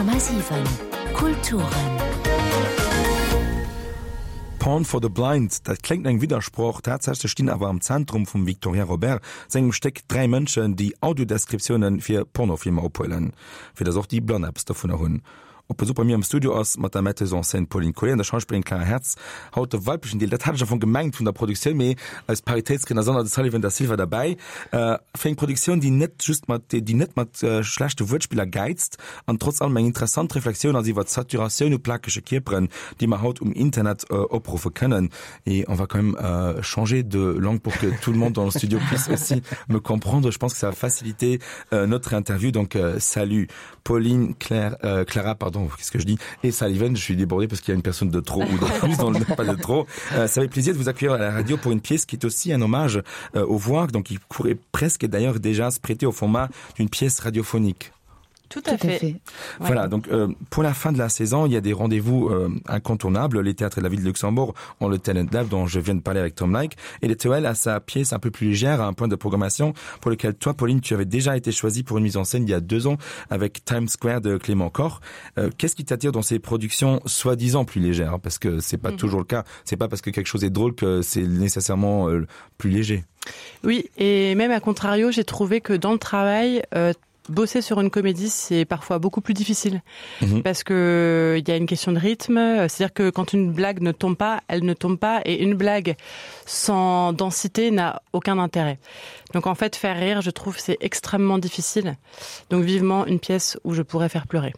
Ultramassiven Kulturen. Porn for the Blind, dat klingt eng Widerspruch, tatsächlich stehen aber am Zentrum von Victoria Robert segem Steck 3 Menschen, die Audiodeskriptionen für Pornofilme opholen. Für das auch die Blond-Apps davon erhöhen. Op Besuch bei mir im Studio aus mat der Mette St. Pauline Colin, der Schauspielerin Clara Herz, haut der weiblichen Deal. Dat hat schon von gemeint von der Produktion mehr als Paritätskinder, sondern das Sullivan da Silva dabei. Für eine Produktion, die nicht schlechte Wortspieler geizt, und trotz allem eine interessante Reflexion, also über Saturation und plakische Kiepren, die man haut Internet abrufen können. Et on va quand même changer de langue pour que tout le monde dans le studio puisse aussi me comprendre. Je pense que ça va faciliter notre interview. Donc, salut Pauline, Clara, pardon. Qu'est-ce que je dis? Et Sullivan, je suis débordé parce qu'il y a une personne de trop ou de plus dans le pas de trop. Ça fait plaisir de vous accueillir à la radio pour une pièce qui est aussi un hommage aux voix, donc il pourrait presque d'ailleurs déjà se prêter au format d'une pièce radiophonique. Tout à fait. Voilà, donc pour la fin de la saison, il y a des rendez-vous incontournables. Les théâtres de la ville de Luxembourg ont le Talent Lab dont je viens de parler avec Tom Like. Et le TOL a sa pièce un peu plus légère, à un point de programmation pour lequel toi, Pauline, tu avais déjà été choisie pour une mise en scène il y a 2 ans avec Times Square de Clément Corre. Qu'est-ce qui t'attire dans ces productions soi-disant plus légères? Parce que c'est pas toujours le cas. C'est pas parce que quelque chose est drôle que c'est nécessairement plus léger. Oui, et même à contrario, j'ai trouvé que dans le travail, bosser sur une comédie, c'est parfois beaucoup plus difficile parce que il y a une question de rythme. C'est-à-dire que quand une blague ne tombe pas, elle ne tombe pas, et une blague sans densité n'a aucun intérêt. Donc en fait, faire rire, je trouve, c'est extrêmement difficile. Donc vivement une pièce où je pourrais faire pleurer.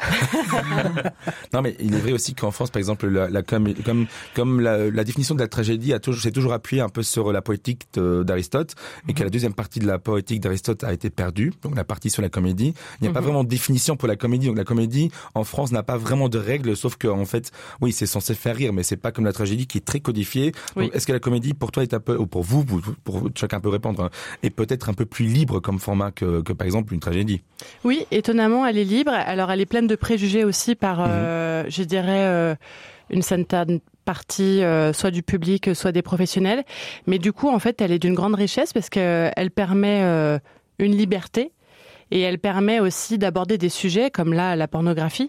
Non, mais il est vrai aussi qu'en France, par exemple, comme la définition de la tragédie s'est toujours appuyée un peu sur la poétique d'Aristote, et que la deuxième partie de la poétique d'Aristote a été perdue, donc la partie sur la comédie. Il n'y a pas vraiment de définition pour la comédie, donc la comédie en France n'a pas vraiment de règles, sauf qu'en fait, oui, c'est censé faire rire, mais c'est pas comme la tragédie qui est très codifiée. Oui. Donc, est-ce que la comédie, pour toi, est un peu, ou pour vous, pour chacun peut répondre, hein, est peut-être un peu plus libre comme format que par exemple une tragédie? Oui, étonnamment, elle est libre. Alors, elle est pleine de préjugés aussi par, je dirais, une certaine partie, soit du public, soit des professionnels. Mais du coup, en fait, elle est d'une grande richesse parce qu'elle permet une liberté. Et elle permet aussi d'aborder des sujets comme là, la pornographie,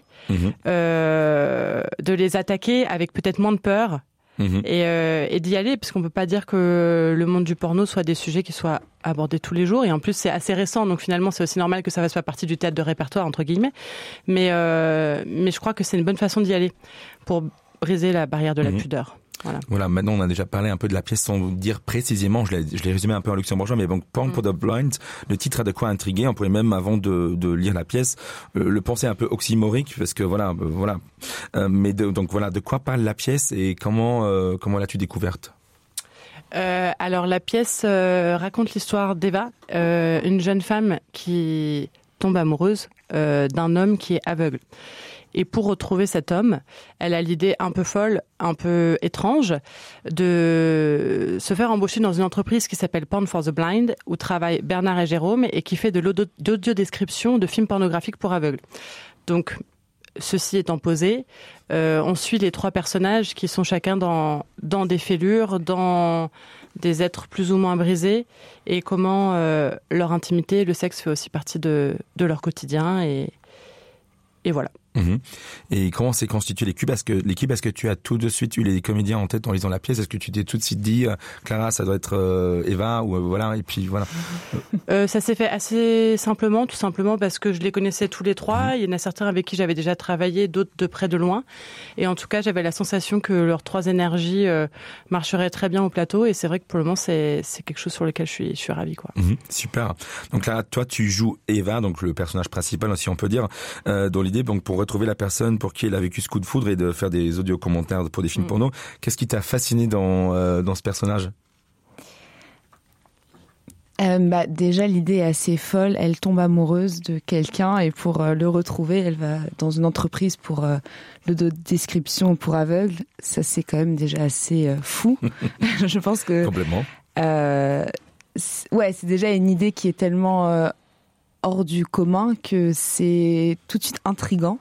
de les attaquer avec peut-être moins de peur. Et d'y aller, parce qu'on peut pas dire que le monde du porno soit des sujets qui soient abordés tous les jours, et en plus c'est assez récent, donc finalement c'est aussi normal que ça fasse pas partie du théâtre de répertoire entre guillemets, mais je crois que c'est une bonne façon d'y aller pour briser la barrière de la pudeur. Voilà, maintenant on a déjà parlé un peu de la pièce sans dire précisément, je l'ai résumé un peu en luxembourgeois, mais bon, Porn for the Blind, le titre a de quoi intriguer. On pourrait même, avant de lire la pièce, le penser un peu oxymorique, parce que voilà. Donc voilà, de quoi parle la pièce et comment l'as-tu découverte? Alors la pièce raconte l'histoire d'Eva, une jeune femme qui tombe amoureuse d'un homme qui est aveugle. Et pour retrouver cet homme, elle a l'idée un peu folle, un peu étrange, de se faire embaucher dans une entreprise qui s'appelle Porn for the Blind, où travaillent Bernard et Jérôme, et qui fait de l'audiodescription de films pornographiques pour aveugles. Donc, ceci étant posé, on suit les 3 personnages qui sont chacun dans des fêlures, dans des êtres plus ou moins brisés, et comment leur intimité, le sexe fait aussi partie de leur quotidien, et voilà. Et comment s'est constituée l'équipe? Est-ce que tu as tout de suite eu les comédiens en tête en lisant la pièce? Est-ce que tu t'es tout de suite dit Clara, ça doit être Eva, ou voilà, et puis voilà? Ça s'est fait assez simplement, tout simplement parce que je les connaissais tous les 3. Il y en a certains avec qui j'avais déjà travaillé, d'autres de près de loin, et en tout cas j'avais la sensation que leurs 3 énergies marcheraient très bien au plateau, et c'est vrai que pour le moment c'est quelque chose sur lequel je suis ravie, quoi. Super. Donc là, toi tu joues Eva, donc le personnage principal, si on peut dire, dans l'idée, donc pour retrouver la personne pour qui elle a vécu ce coup de foudre et de faire des audio commentaires pour des films porno. Qu'est-ce qui t'a fasciné dans ce personnage? Déjà, l'idée est assez folle. Elle tombe amoureuse de quelqu'un, et pour le retrouver, elle va dans une entreprise pour l'audio-description pour aveugles. Ça, c'est quand même déjà assez fou. Je pense que... Complètement. C'est déjà une idée qui est tellement hors du commun que c'est tout de suite intriguant.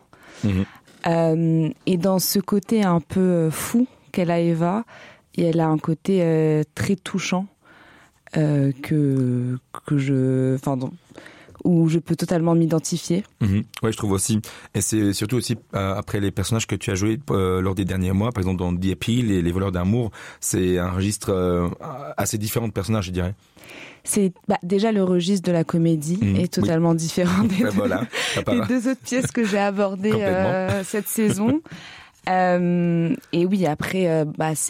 Et dans ce côté un peu fou qu'elle a, Eva, et elle a un côté très touchant, où je peux totalement m'identifier. Ouais, je trouve aussi. Et c'est surtout aussi après les personnages que tu as joués lors des derniers mois, par exemple dans The Appeal et Les voleurs d'amour, c'est un registre assez différent de personnages, je dirais. C'est déjà le registre de la comédie est totalement différent des, des deux autres pièces que j'ai abordées cette saison. Et oui, après,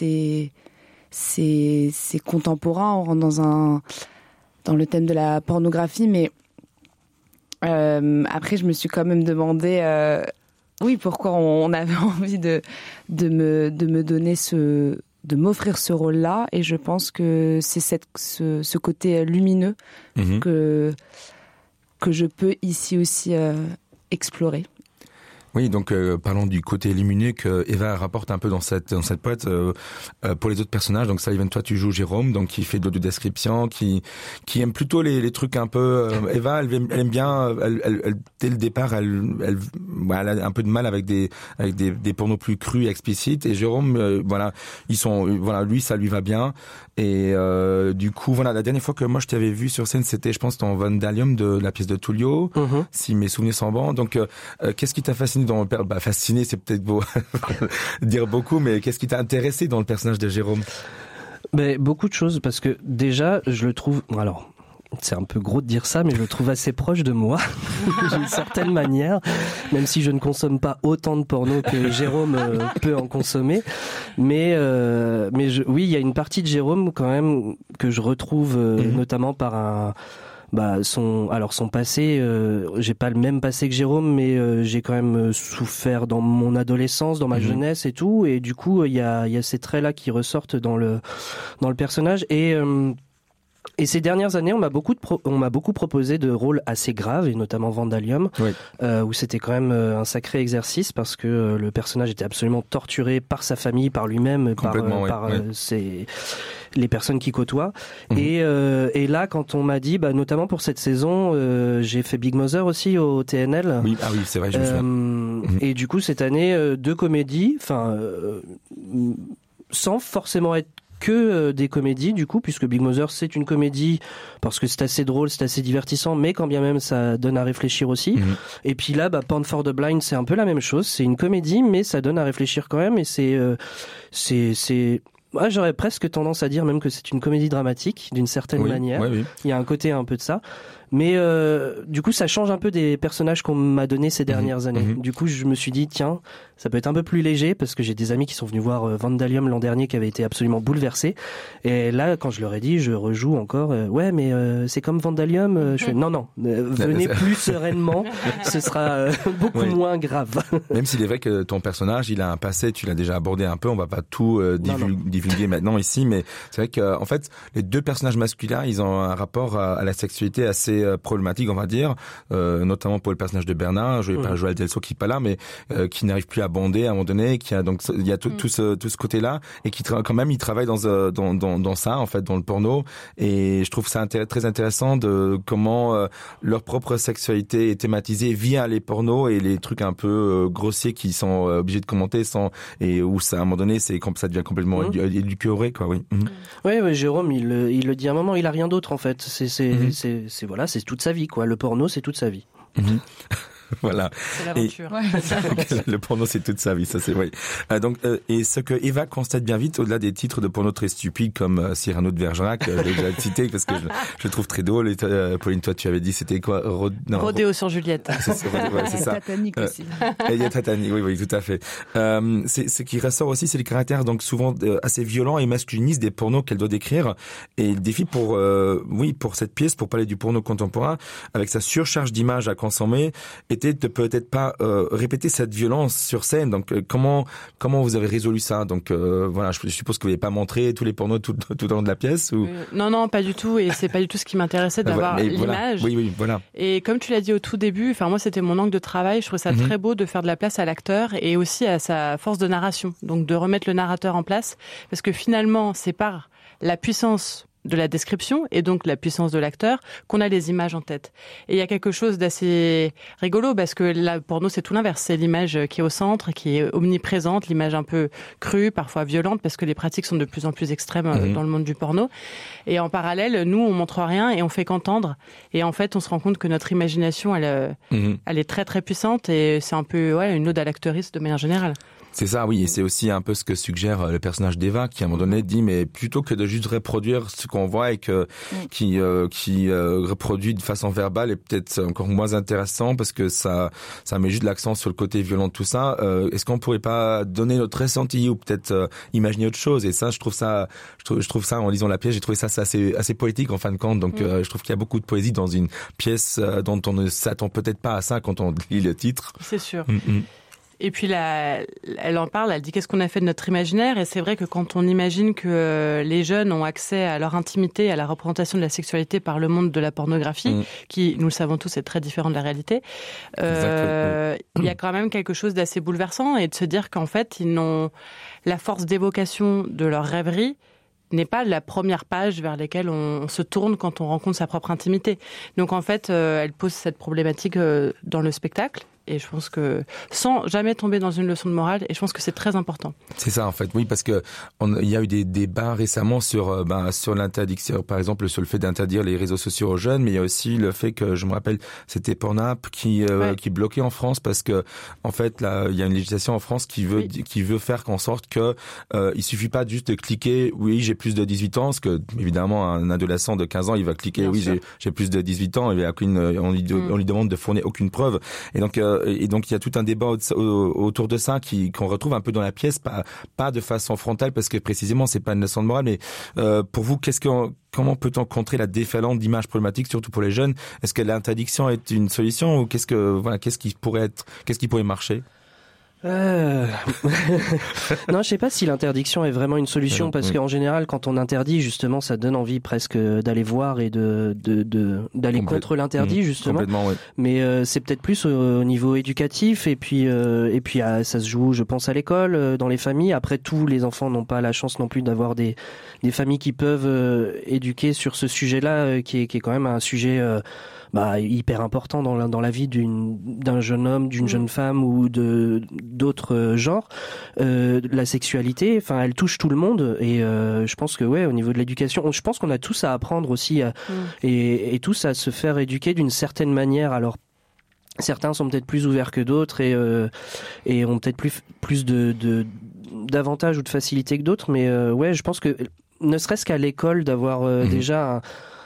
c'est contemporain, on rentre dans le thème de la pornographie, mais après, je me suis quand même demandé, pourquoi on avait envie de me donner de m'offrir ce rôle-là, et je pense que c'est ce côté lumineux que je peux ici aussi explorer. Oui, donc parlons du côté lumineux que Eva rapporte un peu dans cette poète pour les autres personnages. Donc Sullivan, toi tu joues Jérôme, donc qui fait de description, qui aime plutôt les trucs un peu. Eva, elle aime bien. Elle dès le départ, elle a un peu de mal avec des pornos plus crus, et explicites. Et Jérôme, lui ça lui va bien. Et du coup, la dernière fois que moi je t'avais vu sur scène, c'était, je pense, dans Vandalium de la pièce de Tullio, si mes souvenirs sont bons. Donc, qu'est-ce qui t'a fasciné dans le fasciné, c'est peut-être beau dire beaucoup, mais qu'est-ce qui t'a intéressé dans le personnage de Jérôme? Beaucoup de choses, parce que déjà, je le trouve. Alors, c'est un peu gros de dire ça, mais je le trouve assez proche de moi, d'une certaine manière, même si je ne consomme pas autant de porno que Jérôme peut en consommer. Mais oui, il y a une partie de Jérôme quand même que je retrouve notamment par son passé, j'ai pas le même passé que Jérôme, mais j'ai quand même souffert dans mon adolescence, dans ma jeunesse et tout, et du coup il y a ces traits là qui ressortent dans le personnage. Et ces dernières années, on m'a beaucoup proposé de rôles assez graves, et notamment Vandalium, où c'était quand même un sacré exercice, parce que le personnage était absolument torturé par sa famille, par lui-même, par les personnes qui côtoient. Et là, quand on m'a dit, notamment pour cette saison, j'ai fait Big Mother aussi au TNL. Oui, c'est vrai, je me souviens. Et du coup, cette année, 2 comédies, sans forcément être que des comédies, du coup, puisque Big Mother c'est une comédie parce que c'est assez drôle, c'est assez divertissant, mais quand bien même ça donne à réfléchir aussi. Et puis là, Porn for the Blind, c'est un peu la même chose, c'est une comédie, mais ça donne à réfléchir quand même, et j'aurais presque tendance à dire même que c'est une comédie dramatique d'une certaine manière. Il y a un côté un peu de ça. Mais du coup, ça change un peu des personnages qu'on m'a donnés ces dernières années. Du coup, je me suis dit, tiens, ça peut être un peu plus léger, parce que j'ai des amis qui sont venus voir Vandalium l'an dernier, qui avaient été absolument bouleversés. Et là, quand je leur ai dit, je rejoue encore, mais c'est comme Vandalium. Je fais, non, venez plus sereinement, ce sera beaucoup moins grave. Même s'il est vrai que ton personnage, il a un passé, tu l'as déjà abordé un peu, on va pas tout divulguer maintenant ici, mais c'est vrai que en fait, les deux personnages masculins, ils ont un rapport à la sexualité assez problématique, on va dire, notamment pour le personnage de Bernard, joué par Joël Delso, qui est pas là, mais qui n'arrive plus à bander à un moment donné, il y a tout ce côté-là, et qui quand même il travaille dans ça, en fait, dans le porno, et je trouve ça très intéressant de comment leur propre sexualité est thématisée via les pornos et les trucs un peu grossiers qui sont obligés de commenter et où ça, à un moment donné, ça devient complètement édulcoré, quoi. Oui, Jérôme, il le dit à un moment, il a rien d'autre, en fait. C'est toute sa vie, quoi. Le porno, c'est toute sa vie. Voilà. C'est l'aventure. Le porno, c'est toute sa vie, ça c'est vrai. Donc, et ce que Eva constate bien vite, au-delà des titres de porno très stupides comme Cyrano de Bergerac, j'ai déjà cité parce que je le trouve très drôle. Et Pauline, toi, tu avais dit c'était quoi? Rodéo sur Juliette. C'est ça. Tatanique aussi. Et il y a Tatanique, oui, tout à fait. Ce qui ressort aussi, c'est les caractères donc souvent assez violents et masculinistes des pornos qu'elle doit décrire. Et le défi pour cette pièce, pour parler du porno contemporain, avec sa surcharge d'images à consommer, était de peut-être pas répéter cette violence sur scène. Donc comment vous avez résolu ça? Donc voilà, je suppose que vous n'avez pas montré tous les pornos tout au long de la pièce ou... Non, pas du tout, et c'est pas du tout ce qui m'intéressait d'avoir l'image. Oui, voilà. Et comme tu l'as dit au tout début, moi c'était mon angle de travail, je trouvais ça très beau de faire de la place à l'acteur et aussi à sa force de narration. Donc de remettre le narrateur en place, parce que finalement c'est par la puissance de la description et donc la puissance de l'acteur qu'on a les images en tête. Et il y a quelque chose d'assez rigolo parce que là, porno, c'est tout l'inverse. C'est l'image qui est au centre, qui est omniprésente, l'image un peu crue, parfois violente, parce que les pratiques sont de plus en plus extrêmes dans le monde du porno. Et en parallèle, nous, on montre rien et on fait qu'entendre. Et en fait, on se rend compte que notre imagination, elle est très très puissante et c'est un peu une ode à l'actrice de manière générale. C'est ça, oui, et c'est aussi un peu ce que suggère le personnage d'Eva, qui à un moment donné dit, mais plutôt que de juste reproduire ce qu'on voit et qui reproduit de façon verbale, est peut-être encore moins intéressant parce que ça met juste l'accent sur le côté violent de tout ça. Est-ce qu'on pourrait pas donner notre ressenti ou peut-être imaginer autre chose? Et ça, je trouve ça en lisant la pièce, j'ai trouvé ça assez poétique en fin de compte. Donc, je trouve qu'il y a beaucoup de poésie dans une pièce dont on ne s'attend peut-être pas à ça quand on lit le titre. C'est sûr. Et puis elle en parle, elle dit qu'est-ce qu'on a fait de notre imaginaire, et c'est vrai que quand on imagine que les jeunes ont accès à leur intimité, à la représentation de la sexualité par le monde de la pornographie, qui, nous le savons tous, est très différent de la réalité, il y a quand même quelque chose d'assez bouleversant, et de se dire qu'en fait, ils n'ont la force d'évocation de leur rêverie n'est pas la première page vers laquelle on se tourne quand on rencontre sa propre intimité. Donc en fait, elle pose cette problématique dans le spectacle. Et je pense que sans jamais tomber dans une leçon de morale, et je pense que c'est très important. C'est ça en fait, oui, parce que il y a eu des débats récemment sur l'interdiction, par exemple sur le fait d'interdire les réseaux sociaux aux jeunes, mais il y a aussi le fait que je me rappelle, c'était Pornhub qui bloquait en France parce que en fait là il y a une législation en France qui veut faire qu'en sorte que il suffit pas juste de cliquer oui j'ai plus de 18 ans, parce que évidemment un adolescent de 15 ans il va cliquer j'ai plus de 18 ans, et on lui demande de fournir aucune preuve, et donc il y a tout un débat autour de ça qu'on retrouve un peu dans la pièce, pas de façon frontale parce que précisément c'est pas une leçon de morale, mais pour vous comment peut-on contrer la déferlante d'images problématiques, surtout pour les jeunes? Est-ce que l'interdiction est une solution ou qu'est-ce qui pourrait marcher? Non, je sais pas si l'interdiction est vraiment une solution, parce qu'en général, quand on interdit, justement, ça donne envie presque d'aller voir et d'aller contre l'interdit, justement. Ouais. Mais c'est peut-être plus au niveau éducatif, et puis ça se joue, je pense, à l'école, dans les familles. Après, tous les enfants n'ont pas la chance non plus d'avoir des familles qui peuvent éduquer sur ce sujet-là, qui est quand même un sujet hyper important dans la vie d'un jeune homme, d'une jeune femme ou d'autres genres. La sexualité, enfin, elle touche tout le monde, et je pense que au niveau de l'éducation, je pense qu'on a tous à apprendre aussi et tous à se faire éduquer d'une certaine manière. Alors certains sont peut-être plus ouverts que d'autres et ont peut-être plus d'avantages ou de facilité que d'autres, mais je pense que ne serait-ce qu'à l'école d'avoir déjà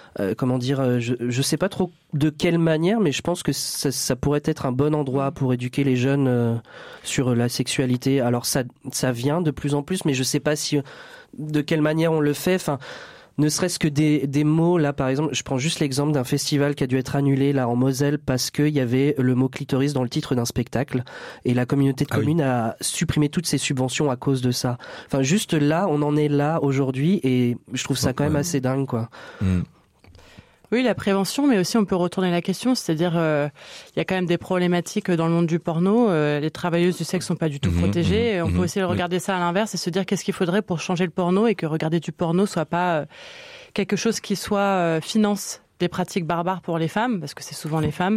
je sais pas trop de quelle manière, mais je pense que ça pourrait être un bon endroit pour éduquer les jeunes sur la sexualité. Alors ça vient de plus en plus, mais je sais pas de quelle manière on le fait. Enfin, ne serait-ce que des mots, là par exemple, je prends juste l'exemple d'un festival qui a dû être annulé là en Moselle parce qu'il y avait le mot clitoris dans le titre d'un spectacle, et la communauté de communes a supprimé toutes ses subventions à cause de ça. Enfin, juste là, on en est là aujourd'hui, et je trouve ça quand même assez dingue, quoi. Oui, la prévention, mais aussi on peut retourner la question, c'est-à-dire il y a quand même des problématiques dans le monde du porno, les travailleuses du sexe sont pas du tout protégées, on peut aussi regarder ça à l'inverse et se dire qu'est-ce qu'il faudrait pour changer le porno, et que regarder du porno soit pas quelque chose qui finance des pratiques barbares pour les femmes, parce que c'est souvent les femmes,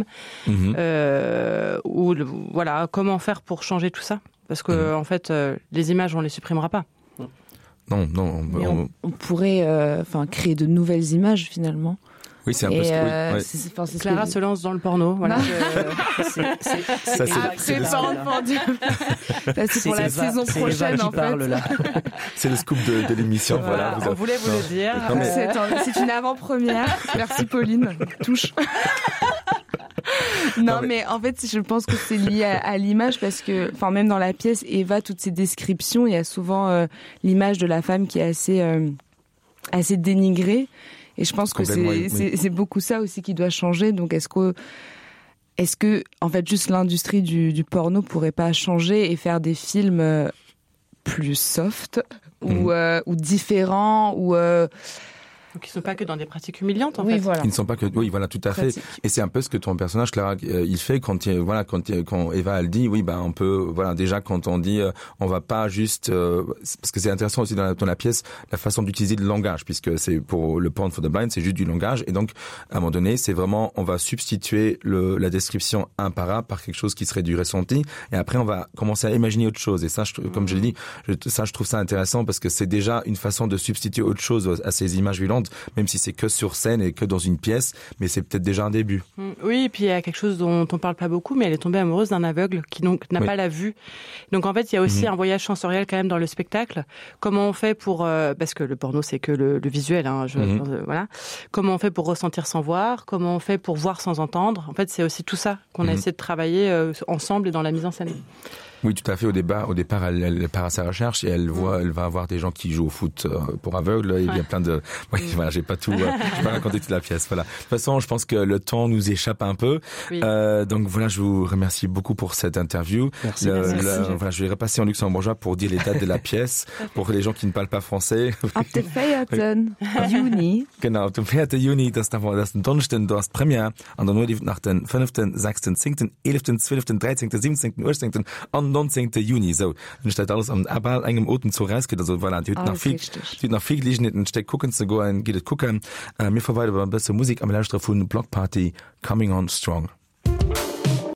comment faire pour changer tout ça, parce que en fait les images on les supprimera pas. Non, on pourrait créer de nouvelles images finalement. Oui, c'est un peu ce Clara se lance dans le porno. Voilà. C'est pour la saison prochaine, en fait. C'est le scoop de l'émission. Voilà, on voulait vous le dire. C'est une avant-première. Merci, Pauline. Touche. Non, mais en fait, je pense que c'est lié à l'image, parce que, même dans la pièce, Eva, toutes ces descriptions, il y a souvent l'image de la femme qui est assez dénigrée. Et je pense que c'est beaucoup ça aussi qui doit changer. Donc est-ce que en fait juste l'industrie du porno pourrait pas changer et faire des films plus soft ou différents, ou Donc ils sont pas que dans des pratiques humiliantes en oui, fait. Voilà. Ils ne sont pas que oui voilà tout à pratique. fait et c'est un peu ce que ton personnage Clara il fait quand Eva elle dit oui on peut voilà déjà quand on dit on va pas juste parce que c'est intéressant aussi dans la pièce la façon d'utiliser le langage puisque c'est pour le Porn for the Blind c'est juste du langage et donc à un moment donné c'est vraiment on va substituer la description un par quelque chose qui serait du ressenti et après on va commencer à imaginer autre chose et ça comme je l'ai dit je trouve ça intéressant parce que c'est déjà une façon de substituer autre chose à ces images violentes même si c'est que sur scène et que dans une pièce mais c'est peut-être déjà un début. Oui et puis il y a quelque chose dont on parle pas beaucoup mais elle est tombée amoureuse d'un aveugle qui donc n'a pas la vue donc en fait il y a aussi un voyage sensoriel quand même dans le spectacle comment on fait pour parce que le porno c'est que le visuel hein, voilà comment on fait pour ressentir sans voir comment on fait pour voir sans entendre en fait c'est aussi tout ça qu'on a essayé de travailler ensemble et dans la mise en scène. Oui, tout à fait. Au départ, elle part à sa recherche et elle va avoir des gens qui jouent au foot pour aveugles. Il y a plein de. Oui, voilà, j'ai pas raconté toute la pièce. Voilà. De toute façon, je pense que le temps nous échappe un peu. Oui. Donc voilà, je vous remercie beaucoup pour cette interview. Merci. Voilà, je vais repasser en luxembourgeois pour dire les dates de la pièce pour les gens qui ne parlent pas français. Ab dem 4. Juni. Genau, ab dem 4. Juni, das den Donnerstag, du hast Premiere an der Nordlief nach den 5., 6., 10., 11., 12., 13., 17., 18. An 19. Juni so steht alles am engem Oten zu rausgeht also voilà, nach viel liegen gucken zu go geht gucken mir verweide aber beste Musik am Lauscher von Block Party Coming on Strong.